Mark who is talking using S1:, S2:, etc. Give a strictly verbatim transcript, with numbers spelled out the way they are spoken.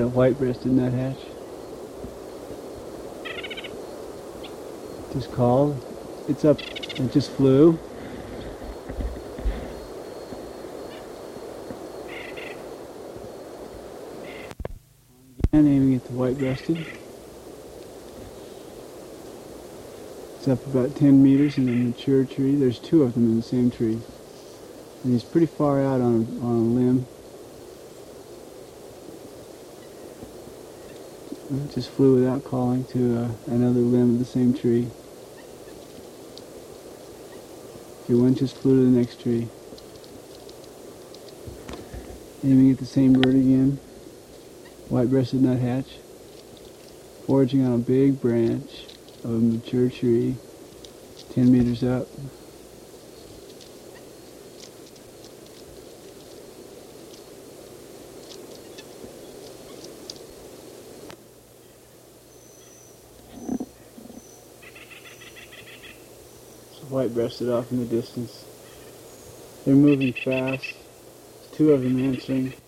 S1: a white-breasted nuthatch. Just called. It's up. It just flew. And aiming at the white-breasted. It's up about ten meters in a mature tree. There's two of them in the same tree. And he's pretty far out on, on a limb. It just flew without calling to uh, another limb of the same tree. Okay, one just flew to the next tree. Aiming at the same bird again. White-breasted nuthatch. Foraging on a big branch of a mature tree, ten meters up. White-breasted off in the distance. They're moving fast. There's two of them answering.